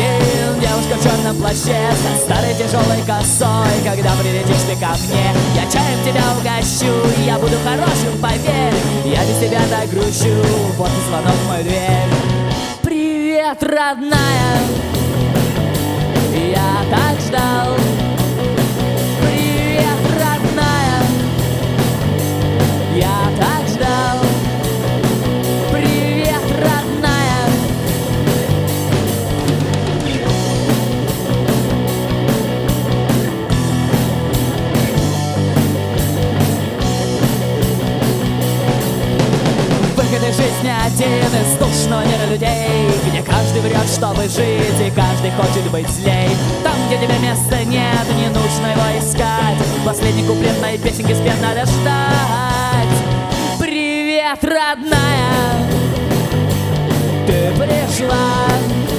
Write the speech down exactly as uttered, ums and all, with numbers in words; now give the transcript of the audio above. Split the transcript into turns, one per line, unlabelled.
один, девушка в черном плаще, со старой тяжелой косой. Когда прилетишь ты ко мне, я чаем тебя угощу. Я буду хорошим, поверь, я без тебя так грущу. Вот и звонок в мою дверь. Привет, родная, я так ждал. Привет, родная, я так ждал. Привет, родная. Выход из жизни один из душного мира людей, где каждый врет, чтобы жить, и каждый хочет быть злей. Там, где тебе места нет, не нужно его искать. Последний куплет моей песенки спет, надо ждать. Привет, родная, ты пришла.